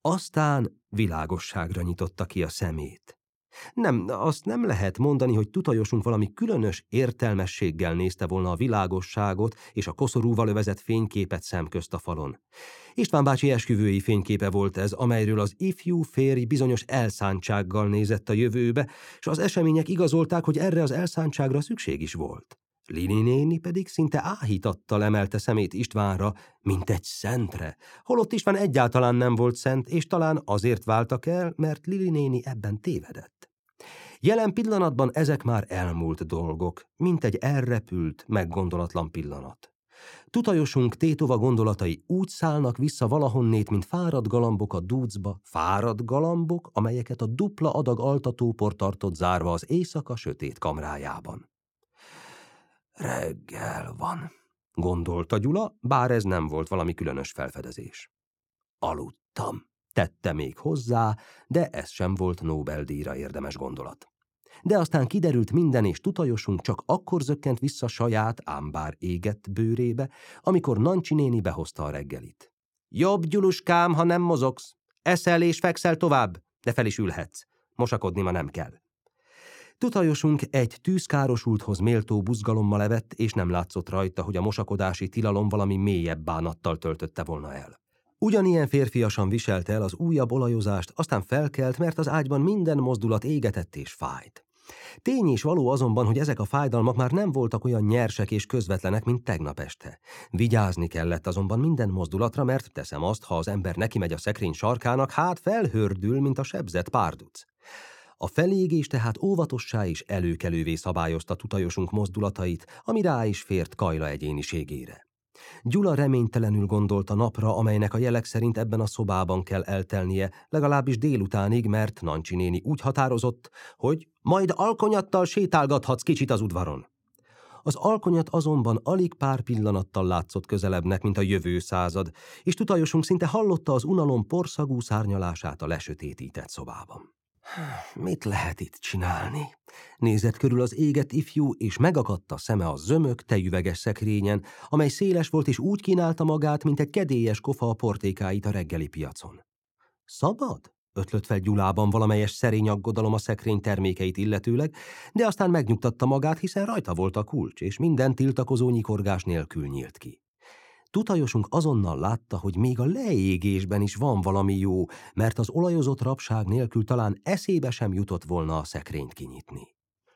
Aztán világosságra nyitotta ki a szemét. Nem, azt nem lehet mondani, hogy tutajosunk valami különös értelmességgel nézte volna a világosságot és a koszorúval övezett fényképet szemközt a falon. István bácsi esküvői fényképe volt ez, amelyről az ifjú férj bizonyos elszántsággal nézett a jövőbe, és az események igazolták, hogy erre az elszántságra szükség is volt. Lili néni pedig szinte áhítattal emelte szemét Istvánra, mint egy szentre, holott István egyáltalán nem volt szent, és talán azért váltak el, mert Lili néni ebben tévedett. Jelen pillanatban ezek már elmúlt dolgok, mint egy elrepült, meggondolatlan pillanat. Tutajosunk tétova gondolatai úgy szállnak vissza valahonnét, mint fáradt galambok a dúcba, fáradt galambok, amelyeket a dupla adag altatópor tartott zárva az éjszaka sötét kamrájában. Reggel van, gondolta Gyula, bár ez nem volt valami különös felfedezés. Aludtam, tette még hozzá, de ez sem volt Nobel-díjra érdemes gondolat. De aztán kiderült minden, és tutajosunk csak akkor zökkent vissza saját, ám bár égett bőrébe, amikor Nancsi néni behozta a reggelit. Jobb, Gyuluskám, ha nem mozogsz. Eszel és fekszel tovább, de fel is ülhetsz. Mosakodni ma nem kell. Tutajosunk egy tűzkárosulthoz méltó buzgalommal evett, és nem látszott rajta, hogy a mosakodási tilalom valami mélyebb bánattal töltötte volna el. Ugyanilyen férfiasan viselte el az újabb olajozást, aztán felkelt, mert az ágyban minden mozdulat égetett és fájt. Tény és való azonban, hogy ezek a fájdalmak már nem voltak olyan nyersek és közvetlenek, mint tegnap este. Vigyázni kellett azonban minden mozdulatra, mert teszem azt, ha az ember neki megy a szekrény sarkának, hát felhördül, mint a sebzett párduc. A felégés tehát óvatossá és előkelővé szabályozta tutajosunk mozdulatait, ami rá is fért Kajla egyéniségére. Gyula reménytelenül gondolt a napra, amelynek a jelek szerint ebben a szobában kell eltelnie, legalábbis délutánig, mert Nancsi néni úgy határozott, hogy majd alkonyattal sétálgathatsz kicsit az udvaron. Az alkonyat azonban alig pár pillanattal látszott közelebbnek, mint a jövő század, és tutajosunk szinte hallotta az unalom porszagú szárnyalását a lesötétített szobában. Mit lehet itt csinálni? Nézett körül az égett ifjú, és megakadt a szeme a zömök, tejüveges szekrényen, amely széles volt, és úgy kínálta magát, mint egy kedélyes kofa a portékáit a reggeli piacon. Szabad? Ötlött fel Gyulában valamelyes szerény aggodalom a szekrény termékeit illetőleg, de aztán megnyugtatta magát, hiszen rajta volt a kulcs, és minden tiltakozó nyikorgás nélkül nyílt ki. Tutajosunk azonnal látta, hogy még a leégésben is van valami jó, mert az olajozott rabság nélkül talán eszébe sem jutott volna a szekrényt kinyitni.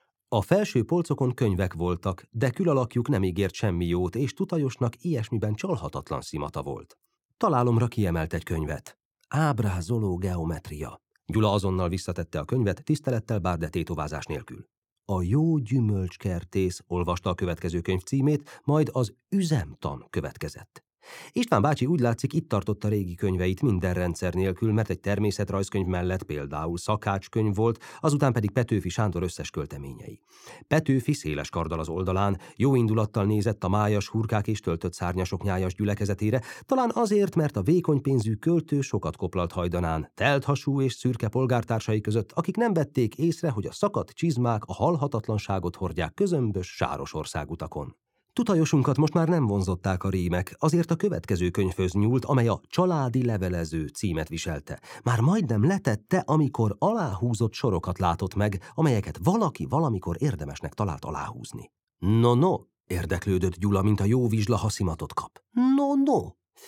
A felső polcokon könyvek voltak, de külalakjuk nem ígért semmi jót, és Tutajosnak ilyesmiben csalhatatlan szimata volt. Találomra kiemelt egy könyvet. Ábrázoló geometria. Gyula azonnal visszatette a könyvet, tisztelettel, bár de tétovázás nélkül. A jó gyümölcskertész olvasta a következő könyv címét, majd az üzemtan következett. István bácsi úgy látszik itt tartotta régi könyveit minden rendszer nélkül, mert egy természetrajzkönyv mellett például szakácskönyv volt, azután pedig Petőfi Sándor összes költeményei. Petőfi széles karddal az oldalán, jó indulattal nézett a májas hurkák és töltött szárnyasok nyájas gyülekezetére, talán azért, mert a vékony pénzű költő sokat koplalt hajdanán, telthasú és szürke polgártársai között, akik nem vették észre, hogy a szakadt csizmák a halhatatlanságot hordják közömbös, sáros országutakon. Tutajosunkat most már nem vonzották a rímek, azért a következő könyvhöz nyúlt, amely a Családi levelező címet viselte. Már majdnem letette, amikor aláhúzott sorokat látott meg, amelyeket valaki valamikor érdemesnek talált aláhúzni. No, érdeklődött Gyula, mint a jó vizsla, ha szimatot kap. No.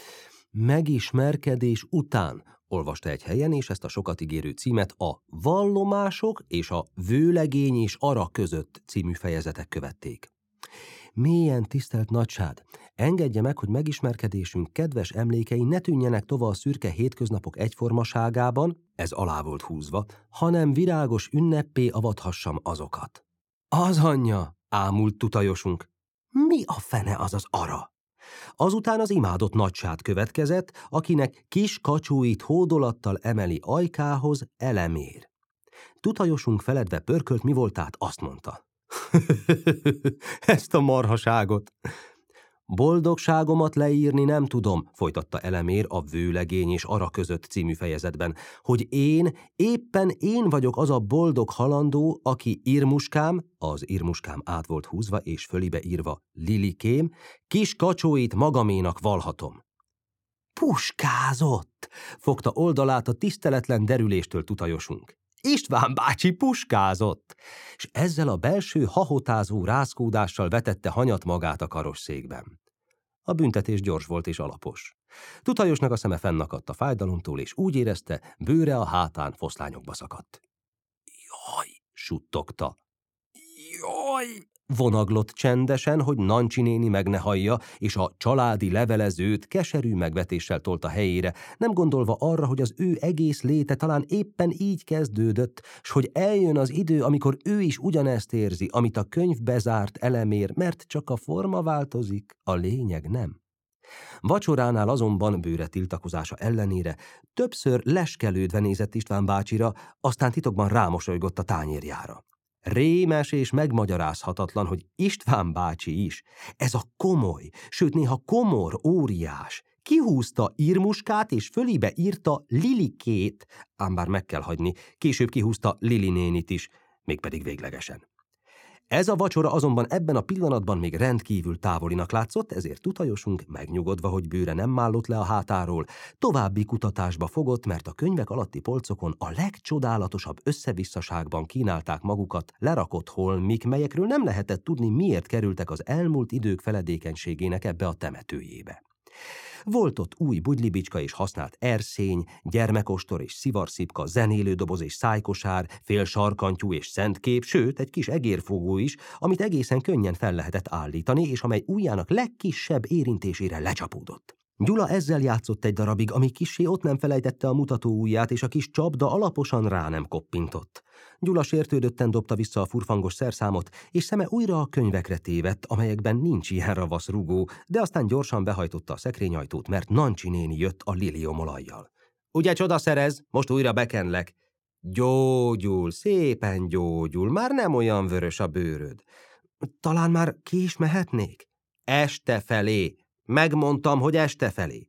Megismerkedés után, olvasta egy helyen, és ezt a sokat ígérő címet a Vallomások és a Vőlegény és Ara között című fejezetek követték. Mélyen tisztelt nagysád, engedje meg, hogy megismerkedésünk kedves emlékei ne tűnjenek tova a szürke hétköznapok egyformaságában, ez alá volt húzva, hanem virágos ünneppé avathassam azokat. Az anyja, ámult tutajosunk. Mi a fene az az Ara? Azután az imádott nagysád következett, akinek kis kacsóit hódolattal emeli ajkához, elemér. Tutajosunk feledve pörkölt, mi voltát, azt mondta. Ezt a marhaságot! Boldogságomat leírni nem tudom, folytatta elemér a Vőlegény és Ara között című fejezetben, hogy éppen én vagyok az a boldog halandó, aki Irmuskám, az Irmuskám át volt húzva és fölibe írva Lilikém, kis kacsóit magaménak valhatom. Puskázott! Fogta oldalát a tiszteletlen derüléstől tutajosunk. István bácsi puskázott! És ezzel a belső hahotázó rázkódással vetette hanyat magát a karosszékben. A büntetés gyors volt és alapos. Tutajosnak a szeme fennakadt a fájdalomtól, és úgy érezte, bőre a hátán foszlányokba szakadt. Jaj, suttogta. Jaj! Vonaglott csendesen, hogy Nancsi néni meg ne hallja, és a családi levelezőt keserű megvetéssel tolta helyére, nem gondolva arra, hogy az ő egész léte talán éppen így kezdődött, s hogy eljön az idő, amikor ő is ugyanezt érzi, amit a könyv bezárt elemér, mert csak a forma változik, a lényeg nem. Vacsoránál azonban bőre tiltakozása ellenére többször leskelődve nézett István bácsira, aztán titokban rámosolygott a tányérjára. Rémes és megmagyarázhatatlan, hogy István bácsi is, ez a komoly, sőt néha komor óriás, kihúzta Irmuskát és fölébe írta Lilikét, ám bár meg kell hagyni, később kihúzta Lili nénit is, mégpedig véglegesen. Ez a vacsora azonban ebben a pillanatban még rendkívül távolinak látszott, ezért tutajosunk, megnyugodva, hogy bőre nem mállott le a hátáról, további kutatásba fogott, mert a könyvek alatti polcokon a legcsodálatosabb összevisszaságban kínálták magukat lerakott holmik, melyekről nem lehetett tudni, miért kerültek az elmúlt idők feledékenységének ebbe a temetőjébe. Volt ott új budlibicska és használt erszény, gyermekostor és szivarszipka, zenélődoboz és szájkosár, félsarkantyú és szentkép, sőt, egy kis egérfogó is, amit egészen könnyen fel lehetett állítani, és amely ujjának legkisebb érintésére lecsapódott. Gyula ezzel játszott egy darabig, amíg kissé ott nem felejtette a mutató ujját, és a kis csapda alaposan rá nem koppintott. Gyula sértődötten dobta vissza a furfangos szerszámot, és szeme újra a könyvekre tévedt, amelyekben nincs ilyen ravasz rugó, de aztán gyorsan behajtotta a szekrényajtót, mert Nancsi néni jött a liliomolajjal. Ugye csoda szerez, most újra bekenlek. Gyógyul, szépen gyógyul, már nem olyan vörös a bőröd. Talán már ki is mehetnék? Este felé. Megmondtam, hogy este felé.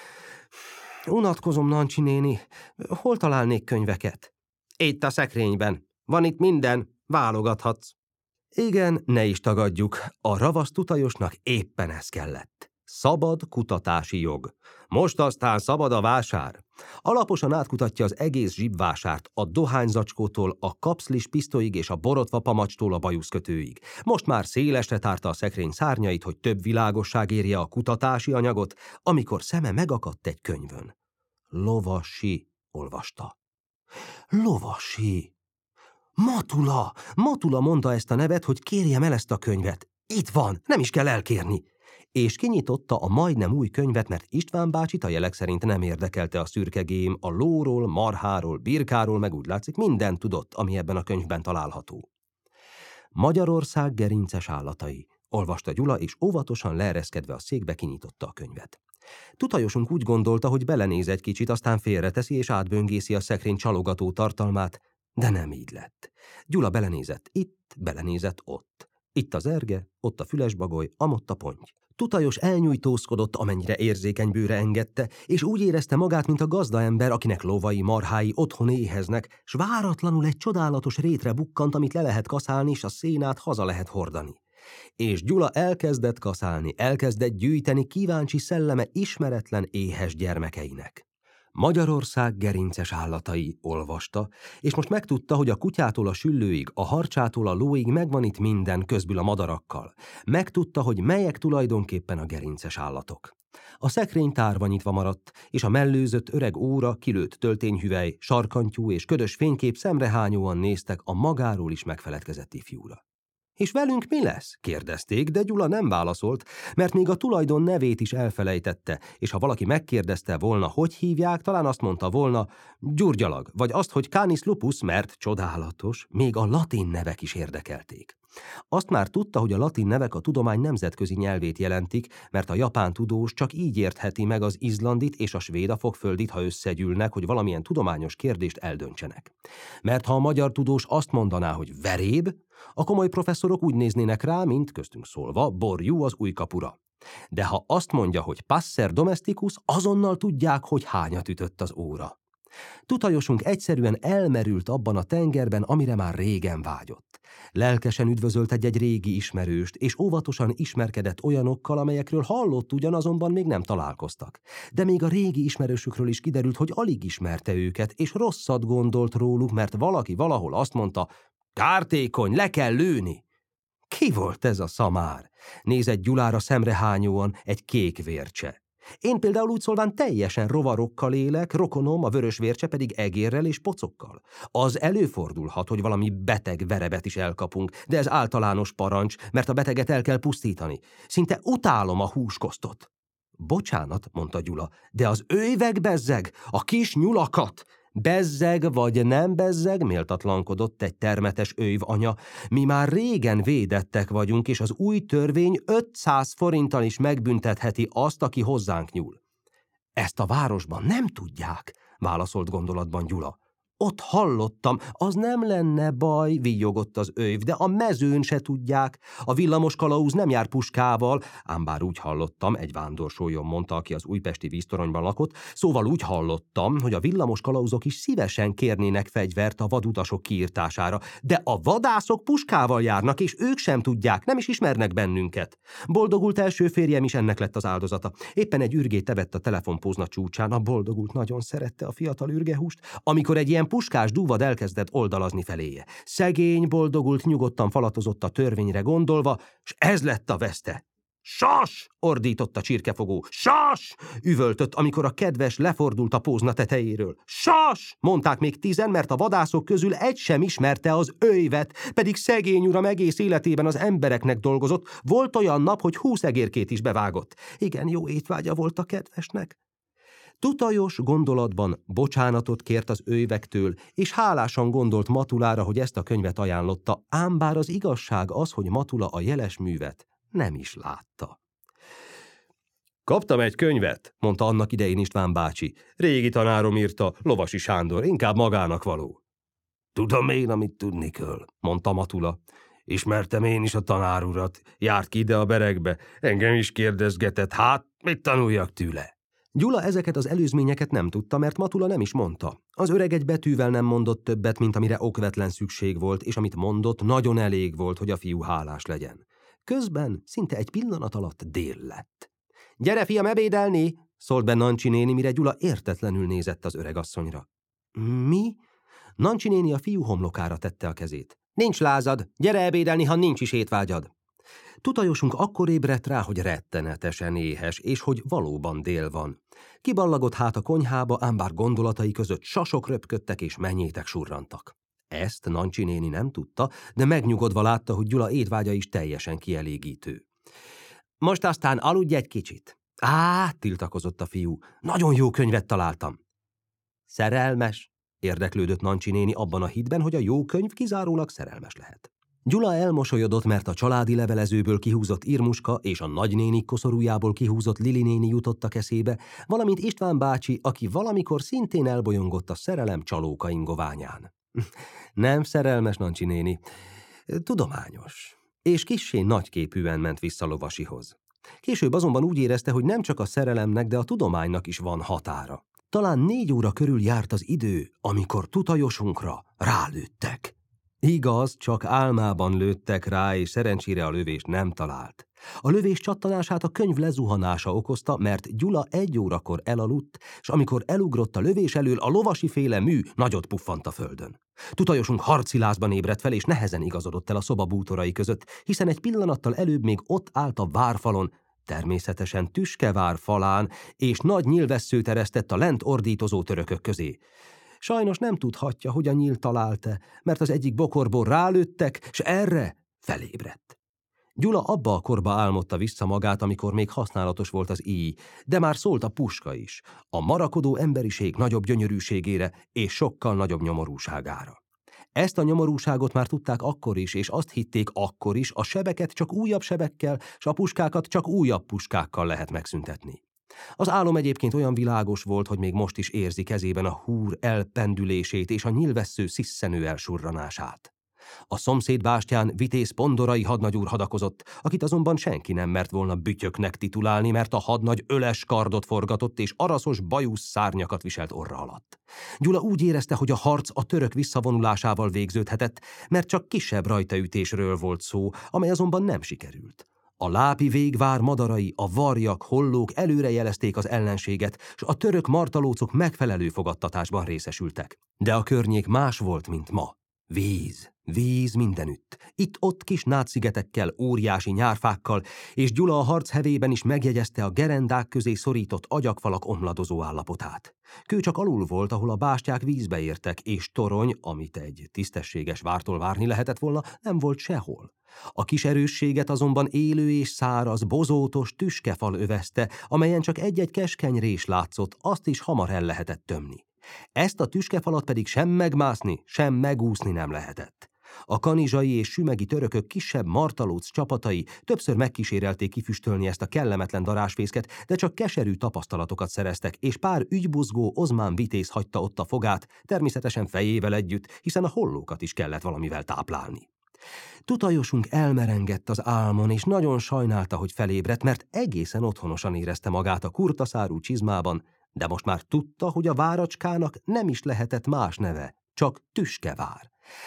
Unatkozom, Nancsi néni. Hol találnék könyveket? Itt a szekrényben. Van itt minden, válogathatsz. Igen, ne is tagadjuk, a ravasz tutajosnak éppen ez kellett. Szabad kutatási jog. Most aztán szabad a vásár. Alaposan átkutatja az egész zsibvásárt, a dohányzacskótól, a kapszlis pisztolyig és a borotva pamacstól a bajuszkötőig. Most már szélesre tárta a szekrény szárnyait, hogy több világosság érje a kutatási anyagot, amikor szeme megakadt egy könyvön. Lovasi, olvasta. Lovasi! Matula! Matula mondta ezt a nevet, hogy kérjem el ezt a könyvet. Itt van, nem is kell elkérni. És kinyitotta a majdnem új könyvet, mert István bácsit a jelek szerint nem érdekelte a szürkegém, a lóról, marháról, birkáról, meg úgy látszik mindent tudott, ami ebben a könyvben található. Magyarország gerinces állatai, olvasta Gyula, és óvatosan leereszkedve a székbe kinyitotta a könyvet. Tutajosunk úgy gondolta, hogy belenéz egy kicsit, aztán félreteszi és átböngészi a szekrény csalogató tartalmát, de nem így lett. Gyula belenézett itt, belenézett ott. Itt az erge, ott a fülesbagoly, amott a ponty. Tutajos elnyújtózkodott, amennyire érzékeny bőre engedte, és úgy érezte magát, mint a gazdaember, akinek lovai, marhái otthon éheznek, s váratlanul egy csodálatos rétre bukkant, amit le lehet kaszálni, és a szénát haza lehet hordani. És Gyula elkezdett kaszálni, elkezdett gyűjteni kíváncsi szelleme ismeretlen éhes gyermekeinek. Magyarország gerinces állatai, olvasta, és most megtudta, hogy a kutyától a süllőig, a harcsától a lóig megvan itt minden, közbül a madarakkal. Megtudta, hogy melyek tulajdonképpen a gerinces állatok. A szekrény tárva nyitva maradt, és a mellőzött öreg óra, kilőtt töltényhüvely, sarkantyú és ködös fénykép szemrehányóan néztek a magáról is megfeledkezett ifjúra. És velünk mi lesz? Kérdezték, de Gyula nem válaszolt, mert még a tulajdon nevét is elfelejtette, és ha valaki megkérdezte volna, hogy hívják, talán azt mondta volna Gyurgyalag, vagy azt, hogy Canis lupus, mert csodálatos, még a latin nevek is érdekelték. Azt már tudta, hogy a latin nevek a tudomány nemzetközi nyelvét jelentik, mert a japán tudós csak így értheti meg az izlandit és a svéd a fogföldit, ha összegyűlnek, hogy valamilyen tudományos kérdést eldöntsenek. Mert ha a magyar tudós azt mondaná, hogy veréb, a komoly professzorok úgy néznének rá, mint köztünk szólva, borjú az új kapura. De ha azt mondja, hogy passer domesticus, azonnal tudják, hogy hányat ütött az óra. Tutajosunk egyszerűen elmerült abban a tengerben, amire már régen vágyott. Lelkesen üdvözölt egy régi ismerőst, és óvatosan ismerkedett olyanokkal, amelyekről hallott ugyan, azonban még nem találkoztak. De még a régi ismerősükről is kiderült, hogy alig ismerte őket, és rosszat gondolt róluk, mert valaki valahol azt mondta, kártékony, le kell lőni. Ki volt ez a szamár? Nézett Gyulára szemrehányóan egy kék vércse. Én például úgy szólván teljesen rovarokkal élek, rokonom, a vörös vércse pedig egérrel és pocokkal. Az előfordulhat, hogy valami beteg verebet is elkapunk, de ez általános parancs, mert a beteget el kell pusztítani. Szinte utálom a húskosztot. Bocsánat, mondta Gyula, de az őjveg bezzeg, a kis nyulakat! Bezzeg vagy nem bezzeg, méltatlankodott egy termetes őjv anya. Mi már régen védettek vagyunk, és az új törvény 500 forinttal is megbüntetheti azt, aki hozzánk nyúl. Ezt a városban nem tudják, válaszolt gondolatban Gyula. Ott hallottam, az nem lenne baj, villogott az őjv, de a mezőn se tudják. A villamos kalauz nem jár puskával, ám bár úgy hallottam, egy vándorsoljon mondta, aki az újpesti víztoronyban lakott, szóval úgy hallottam, hogy a villamos kalauzok is szívesen kérnének fegyvert a vadutasok kiirtására, de a vadászok puskával járnak, és ők sem tudják, nem is ismernek bennünket. Boldogult első férjem is ennek lett az áldozata. Éppen egy ürgét evett a telefonpózna csúcsán, a boldogult nagyon szerette a fiatal ürgehúst, amikor egy ilyen puskás dúvad elkezdett oldalazni feléje. Szegény, boldogult, nyugodtan falatozott a törvényre gondolva, s ez lett a veszte. Sas! Ordított a csirkefogó. Sas! Üvöltött, amikor a kedves lefordult a pózna tetejéről. Sas! Mondták még 10, mert a vadászok közül egy sem ismerte az őjvet, pedig szegény uram egész életében az embereknek dolgozott, volt olyan nap, hogy 20 egérkét is bevágott. Igen, jó étvágya volt a kedvesnek. Tutajos gondolatban bocsánatot kért az őjvektől, és hálásan gondolt Matulára, hogy ezt a könyvet ajánlotta, ám bár az igazság az, hogy Matula a jeles művet nem is látta. Kaptam egy könyvet, mondta annak idején István bácsi. Régi tanárom írta, Lovasi Sándor, inkább magának való. Tudom én, amit tudni kell, mondta Matula. Ismertem én is a tanárurat, járt ki ide a beregbe, engem is kérdezgetett, hát mit tanuljak tőle? Gyula ezeket az előzményeket nem tudta, mert Matula nem is mondta. Az öreg egy betűvel nem mondott többet, mint amire okvetlen szükség volt, és amit mondott, nagyon elég volt, hogy a fiú hálás legyen. Közben szinte egy pillanat alatt dél lett. Gyere, fiam, ebédelni! Szólt be Nancsi néni, mire Gyula értetlenül nézett az öregasszonyra. Mi? Nancsi néni a fiú homlokára tette a kezét. Nincs lázad, gyere ebédelni, ha nincs is étvágyad. Tutajosunk akkor ébredt rá, hogy rettenetesen éhes, és hogy valóban dél van. Kiballagott hát a konyhába, ám bár gondolatai között sasok röpködtek és mennyétek surrantak. Ezt Nancsi néni nem tudta, de megnyugodva látta, hogy Gyula étvágya is teljesen kielégítő. Most aztán aludj egy kicsit. Tiltakozott a fiú, nagyon jó könyvet találtam. Szerelmes? Érdeklődött Nancsi néni abban a hitben, hogy a jó könyv kizárólag szerelmes lehet. Gyula elmosolyodott, mert a családi levelezőből kihúzott Irmuska és a nagynéni koszorújából kihúzott Lili néni jutottak eszébe, valamint István bácsi, aki valamikor szintén elbolyongott a szerelem csalóka ingoványán. Nem szerelmes, Nancsi néni, tudományos, és kissé nagyképűen ment vissza Lovasihoz. Később azonban úgy érezte, hogy nem csak a szerelemnek, de a tudománynak is van határa. Talán 4 óra körül járt az idő, amikor Tutajosunkra rálőttek. Igaz, csak álmában lőttek rá, és szerencsére a lövést nem talált. A lövés csattanását a könyv lezuhanása okozta, mert Gyula 1 órakor elaludt, és amikor elugrott a lövés elől, a lovasi féle mű nagyot puffant a földön. Tutajosunk harcilázban ébredt fel, és nehezen igazodott el a szoba bútorai között, hiszen egy pillanattal előbb még ott állt a várfalon, természetesen Tüskevár falán, és nagy nyílvesszőt eresztett a lent ordítozó törökök közé. Sajnos nem tudhatja, hogy a nyíl talált-e, mert az egyik bokorból rálőttek, s erre felébredt. Gyula abba a korba álmodta vissza magát, amikor még használatos volt az íj, de már szólt a puska is, a marakodó emberiség nagyobb gyönyörűségére és sokkal nagyobb nyomorúságára. Ezt a nyomorúságot már tudták akkor is, és azt hitték akkor is, a sebeket csak újabb sebekkel, s a puskákat csak újabb puskákkal lehet megszüntetni. Az álom egyébként olyan világos volt, hogy még most is érzi kezében a húr elpendülését és a nyílvessző szisszenő elsurranását. A szomszéd bástyán Vitéz pondorai hadnagyúr hadakozott, akit azonban senki nem mert volna bütyöknek titulálni, mert a hadnagy öles kardot forgatott és araszos bajusz szárnyakat viselt orra alatt. Gyula úgy érezte, hogy a harc a török visszavonulásával végződhetett, mert csak kisebb rajtaütésről volt szó, amely azonban nem sikerült. A lápi végvár madarai, a varjak, hollók előrejelezték az ellenséget, s a török martalócok megfelelő fogadtatásban részesültek. De a környék más volt, mint ma. Víz mindenütt. Itt-ott kis nátszigetekkel, óriási nyárfákkal, és Gyula a harc hevében is megjegyezte a gerendák közé szorított agyagfalak omladozó állapotát. Kő csak alul volt, ahol a bástyák vízbe értek, és torony, amit egy tisztességes vártól várni lehetett volna, nem volt sehol. A kis erősséget azonban élő és száraz, bozótos tüskefal övezte, amelyen csak egy-egy keskeny rés látszott, azt is hamar el lehetett tömni. Ezt a tüskefalat pedig sem megmászni, sem megúszni nem lehetett. A kanizsai és sümegi törökök kisebb martalóc csapatai többször megkísérelték kifüstölni ezt a kellemetlen darásfészket, de csak keserű tapasztalatokat szereztek, és pár ügybuzgó ozmán vitéz hagyta ott a fogát, természetesen fejével együtt, hiszen a hollókat is kellett valamivel táplálni. Tutajosunk elmerengett az álmon, és nagyon sajnálta, hogy felébredt, mert egészen otthonosan érezte magát a kurtaszárú csizmában, de most már tudta, hogy a váracskának nem is lehetett más neve, csak Tüskevár.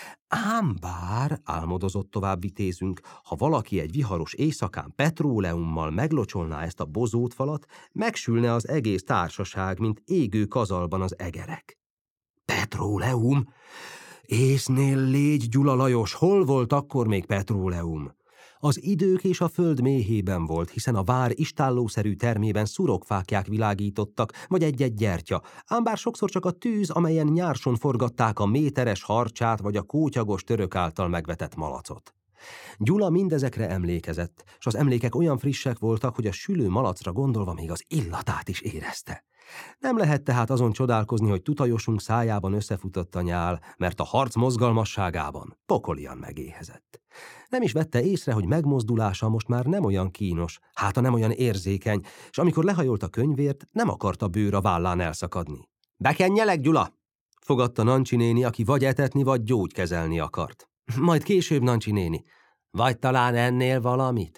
Ám bár, álmodozott tovább vitézünk, ha valaki egy viharos éjszakán petróleummal meglocsolná ezt a bozótfalat, megsülne az egész társaság, mint égő kazalban az egerek. Petróleum? Észnél légy, Gyula Lajos, hol volt akkor még petróleum? Az idők és a föld méhében volt, hiszen a vár istállószerű termében szurokfáklyák világítottak, vagy egy-egy gyertya, ám bár sokszor csak a tűz, amelyen nyárson forgatták a méteres harcsát, vagy a kótyagos török által megvetett malacot. Gyula mindezekre emlékezett, s az emlékek olyan frissek voltak, hogy a sülő malacra gondolva még az illatát is érezte. Nem lehet tehát azon csodálkozni, hogy tutajosunk szájában összefutott a nyál, mert a harc mozgalmasságában pokolian megéhezett. Nem is vette észre, hogy megmozdulása most már nem olyan kínos, háta nem olyan érzékeny, és amikor lehajolt a könyvért, nem akarta bőr a vállán elszakadni. Bekenjelek, Gyula! Fogadta Nancsi néni, aki vagy etetni, vagy gyógykezelni akart. Majd később, Nancsi néni. Vagy talán ennél valamit?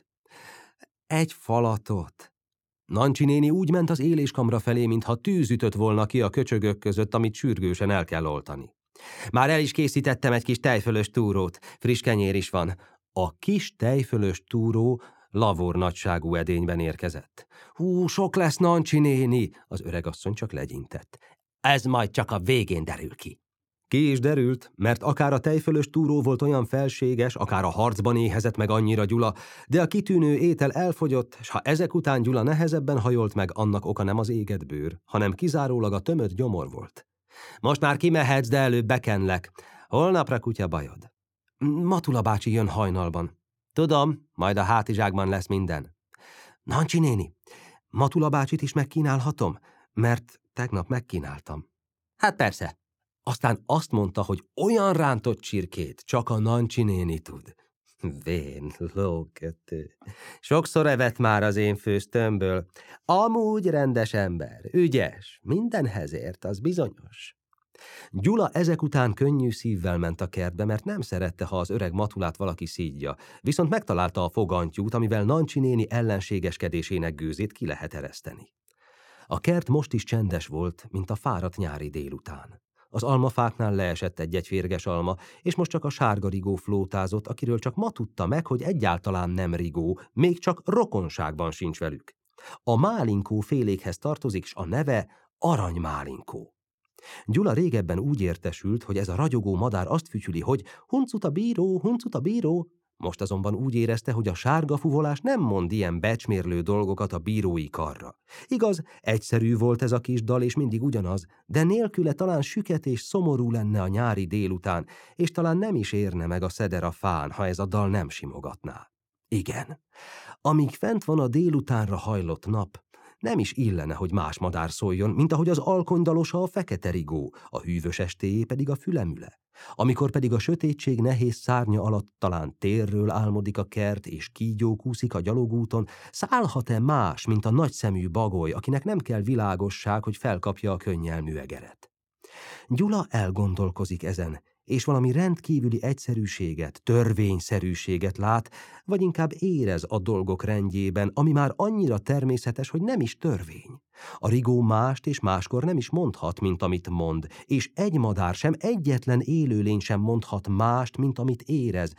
Egy falatot. Nancsi néni úgy ment az éléskamra felé, mintha tűz ütött volna ki a köcsögök között, amit sürgősen el kell oltani. Már el is készítettem egy kis tejfölös túrót, friss kenyér is van. A kis tejfölös túró lavor nagyságú edényben érkezett. Hú, sok lesz, Nancsi néni, az öregasszony csak legyintett. Ez majd csak a végén derül ki. Ki is derült, mert akár a tejfölös túró volt olyan felséges, akár a harcban éhezett meg annyira Gyula, de a kitűnő étel elfogyott, s ha ezek után Gyula nehezebben hajolt meg, annak oka nem az égett bőr, hanem kizárólag a tömött gyomor volt. Most már kimehetsz, de előbb bekenlek. Holnapra, kutya, bajod. Matula bácsi jön hajnalban. Tudom, majd a hátizsákban lesz minden. Nancsi néni, Matula bácsit is megkínálhatom? Mert tegnap megkínáltam. Hát persze. Aztán azt mondta, hogy olyan rántott csirkét csak a Nancsi néni tud. Vén, lókötő. Sokszor evett már az én főztőmből. Amúgy rendes ember, ügyes, mindenhez ért, az bizonyos. Gyula ezek után könnyű szívvel ment a kertbe, mert nem szerette, ha az öreg Matulát valaki szídja, viszont megtalálta a fogantyút, amivel Nancsi néni ellenségeskedésének gőzét ki lehet ereszteni. A kert most is csendes volt, mint a fáradt nyári délután. Az almafáknál leesett egy-egy férges alma, és most csak a sárga rigó flótázott, akiről csak ma tudta meg, hogy egyáltalán nem rigó, még csak rokonságban sincs velük. A málinkó félékhez tartozik, s a neve Aranymálinkó. Gyula régebben úgy értesült, hogy ez a ragyogó madár azt fütyüli, hogy huncut a bíró, huncut a bíró. Most azonban úgy érezte, hogy a sárga fuvolás nem mond ilyen becsmérlő dolgokat a bírói karra. Igaz, egyszerű volt ez a kis dal, és mindig ugyanaz, de nélküle talán süket és szomorú lenne a nyári délután, és talán nem is érne meg a szeder a fán, ha ez a dal nem simogatná. Igen, amíg fent van a délutánra hajlott nap, nem is illene, hogy más madár szóljon, mint ahogy az alkonydalosa a fekete rigó, a hűvös estéjé pedig a fülemüle. Amikor pedig a sötétség nehéz szárnya alatt talán térről álmodik a kert, és kígyó kúszik a gyalogúton, szállhat-e más, mint a nagyszemű bagoly, akinek nem kell világosság, hogy felkapja a könnyelmű egeret? Gyula elgondolkozik ezen, és valami rendkívüli egyszerűséget, törvényszerűséget lát, vagy inkább érez a dolgok rendjében, ami már annyira természetes, hogy nem is törvény. A rigó mást és máskor nem is mondhat, mint amit mond, és egy madár sem, egyetlen élőlény sem mondhat mást, mint amit érez,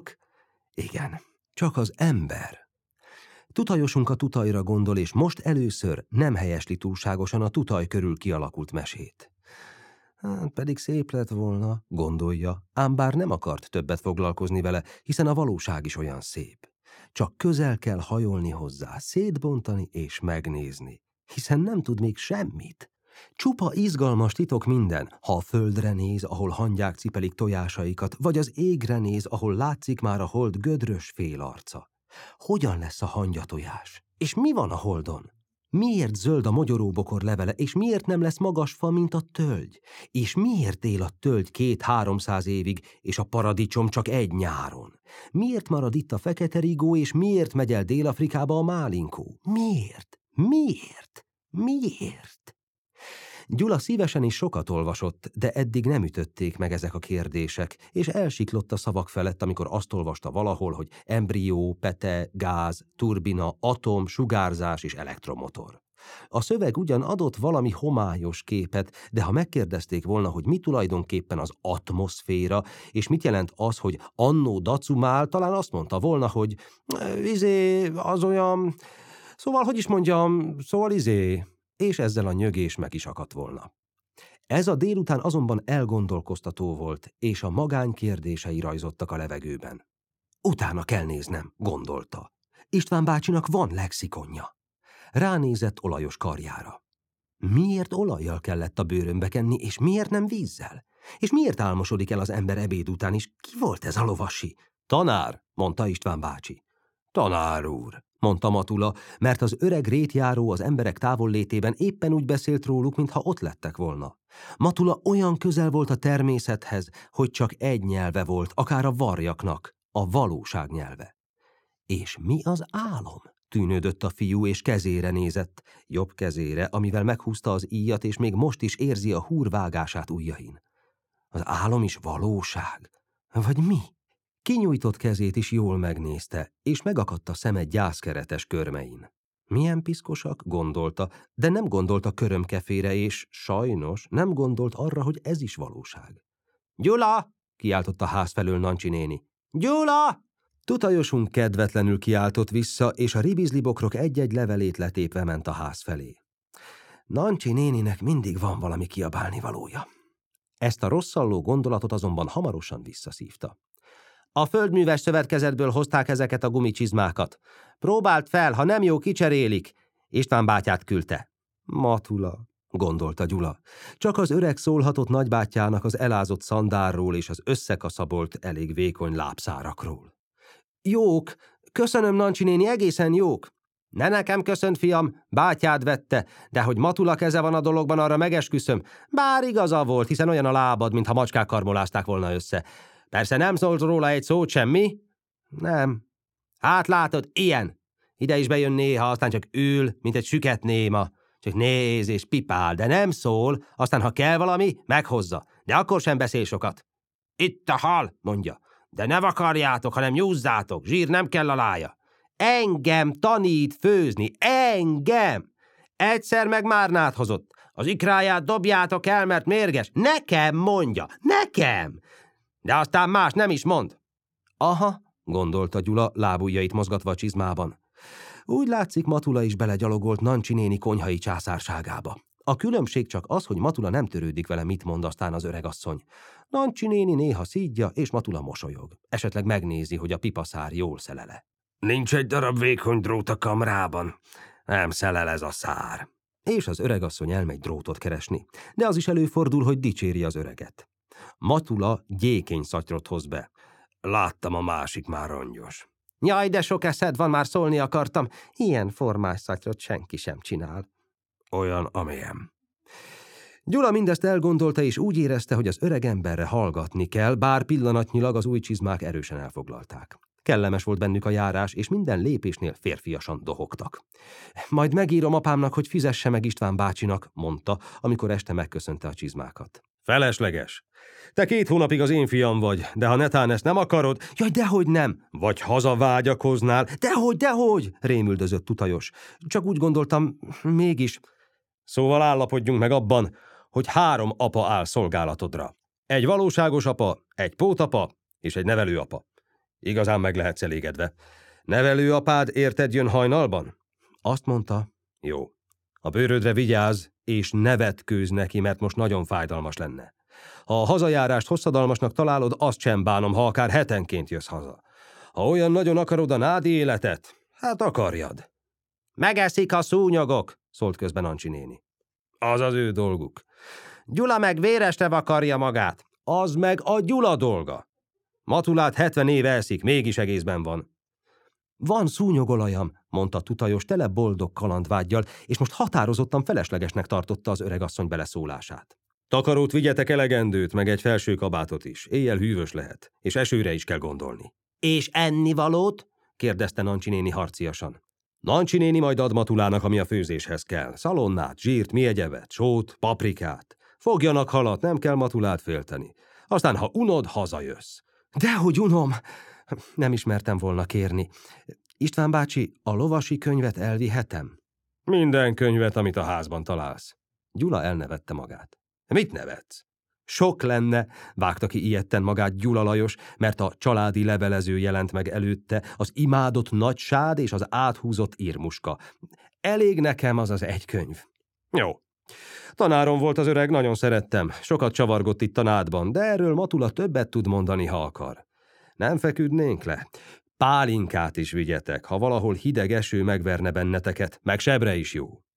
csak az ember. Tutajosunk a tutajra gondol, és most először nem helyesli túlságosan a tutaj körül kialakult mesét. Pedig szép lett volna, gondolja, ám bár nem akart többet foglalkozni vele, hiszen a valóság is olyan szép. Csak közel kell hajolni hozzá, szétbontani és megnézni, hiszen nem tud még semmit. Csupa izgalmas titok minden, ha a földre néz, ahol hangyák cipelik tojásaikat, vagy az égre néz, ahol látszik már a hold gödrös félarca. Hogyan lesz a hangyatojás? És mi van a holdon? Miért zöld a mogyoróbokor levele, és miért nem lesz magas fa, mint a tölgy? És miért él a tölgy 200-300 évig, és a paradicsom csak egy nyáron? Miért marad itt a fekete rigó, és miért megy el Dél-Afrikába a málinkó? Miért? Miért? Miért? Gyula szívesen is sokat olvasott, de eddig nem ütötték meg ezek a kérdések, és elsiklott a szavak felett, amikor azt olvasta valahol, hogy embrió, pete, gáz, turbina, atom, sugárzás és elektromotor. A szöveg ugyan adott valami homályos képet, de ha megkérdezték volna, hogy mi tulajdonképpen az atmoszféra, és mit jelent az, hogy annó dacumál, talán azt mondta volna, hogy az olyan... és ezzel a nyögés meg is akadt volna. Ez a délután azonban elgondolkoztató volt, és a magány kérdései rajzottak a levegőben. Utána kell néznem, gondolta. István bácsinak van lexikonja. Ránézett olajos karjára. Miért olajjal kellett a bőrönbe kenni, és miért nem vízzel? És miért álmosodik el az ember ebéd után is? Ki volt ez a lovasi? Tanár, mondta István bácsi. Tanár úr, mondta Matula, mert az öreg rétjáró az emberek távollétében éppen úgy beszélt róluk, mintha ott lettek volna. Matula olyan közel volt a természethez, hogy csak egy nyelve volt, akár a varjaknak, a valóság nyelve. És mi az álom? Tűnődött a fiú, és kezére nézett, jobb kezére, amivel meghúzta az íjat, és még most is érzi a húr vágását ujjain. Az álom is valóság? Vagy mi? Kinyújtott kezét is jól megnézte, és megakadt a szeme gyászkeretes körmein. Milyen piszkosak, gondolta, de nem gondolt a körömkefére, és sajnos nem gondolt arra, hogy ez is valóság. Gyula! Kiáltott a ház felől Nancsi néni. Gyula! Tutajosunk kedvetlenül kiáltott vissza, és a ribizlibokrok egy-egy levelét letépve ment a ház felé. Nancsi néninek mindig van valami kiabálnivalója. Ezt a rosszalló gondolatot azonban hamarosan visszaszívta. A földműves szövetkezetből hozták ezeket a gumicsizmákat. Próbált fel, ha nem jó, kicserélik. István bátyát küldte. Matula, gondolta Gyula. Csak az öreg szólhatott nagybátyjának az elázott szandárról és az összekaszabolt, elég vékony lábszárakról. Jók, köszönöm, Nancsi néni, egészen jók. Ne nekem köszönt, fiam, bátyád vette, de hogy Matula keze van a dologban, arra megesküszöm. Bár igaza volt, hiszen olyan a lábad, mintha macskák karmolázták volna össze. Persze nem szólt róla egy szót, semmi? Nem. Hát látod, ilyen. Ide is bejön néha, aztán csak ül, mint egy süket néma. Csak néz és pipál, de nem szól, aztán ha kell valami, meghozza. De akkor sem beszél sokat. Itt a hal, mondja. De ne vakarjátok, hanem nyúzzátok, zsír nem kell alája. Engem tanít főzni, engem! Egyszer meg Márnát hozott. Az ikráját dobjátok el, mert mérges. Nekem mondja, nekem! De aztán más nem is mond. Aha, gondolta Gyula, lábujjait mozgatva a csizmában. Úgy látszik, Matula is belegyalogolt Nancsi néni konyhai császárságába. A különbség csak az, hogy Matula nem törődik vele, mit mond aztán az öregasszony. Nancsi néni néha szídja, és Matula mosolyog. Esetleg megnézi, hogy a pipaszár jól szelele. Nincs egy darab vékony drót a kamrában. Nem szelel ez a szár. És az öregasszony elmegy drótot keresni, de az is előfordul, hogy dicséri az öreget. Matula gyékény szatyrot hoz be. Láttam, a másik már rongyos. Jaj, de sok eszed van, már szólni akartam. Ilyen formás szatyrot senki sem csinál. Olyan, amilyen. Gyula mindezt elgondolta, és úgy érezte, hogy az öreg emberre hallgatni kell, bár pillanatnyilag az új csizmák erősen elfoglalták. Kellemes volt bennük a járás, és minden lépésnél férfiasan dohogtak. Majd megírom apámnak, hogy fizesse meg István bácsinak, mondta, amikor este megköszönte a csizmákat. Felesleges. Te 2 hónapig az én fiam vagy, de ha netán ezt nem akarod... Jaj, dehogy nem! Vagy hazavágyakoznál. Dehogy! Rémüldözött Tutajos. Csak úgy gondoltam, mégis... Szóval állapodjunk meg abban, hogy 3 apa áll szolgálatodra. Egy valóságos apa, egy pótapa és egy nevelőapa. Igazán meg lehetsz elégedve. Nevelőapád érted jön hajnalban? Azt mondta, jó. A bőrödre vigyázz, és ne vetkőzz neki, mert most nagyon fájdalmas lenne. Ha a hazajárást hosszadalmasnak találod, azt sem bánom, ha akár hetenként jössz haza. Ha olyan nagyon akarod a nádi életet, hát akarjad. Megeszik a szúnyogok, szólt közben Ancsi néni. Az az ő dolguk. Gyula meg véresre vakarja magát. Az meg a Gyula dolga. Matulát 70 éve eszik, mégis egészben van. Van szúnyogolajam, mondta Tutajos tele boldog kalandvággyal, és most határozottan feleslegesnek tartotta az öregasszony beleszólását. Takarót vigyetek elegendőt, meg egy felső kabátot is. Éjjel hűvös lehet, és esőre is kell gondolni. És ennivalót? kérdezte Nancsi néni harciasan. Nancsi néni majd ad Matulának, ami a főzéshez kell. Szalonnát, zsírt, mi egyebet, sót, paprikát. Fogjanak halat, nem kell Matulát félteni. Aztán, ha unod, hazajössz. Dehogy unom! Nem ismertem volna kérni. István bácsi, a lovasi könyvet elvihetem? Minden könyvet, amit a házban találsz. Gyula elnevette magát. Mit nevetsz? Sok lenne, vágta ki ijedten magát Gyula Lajos, mert a családi levelező jelent meg előtte, az imádott nagysád és az áthúzott írmuska. Elég nekem az 1 könyv. Jó. Tanárom volt az öreg, nagyon szerettem. Sokat csavargott itt a nádban, de erről Matula többet tud mondani, ha akar. Nem feküdnénk le? Pálinkát is vigyetek, ha valahol hideg eső megverne benneteket, meg sebre is jó.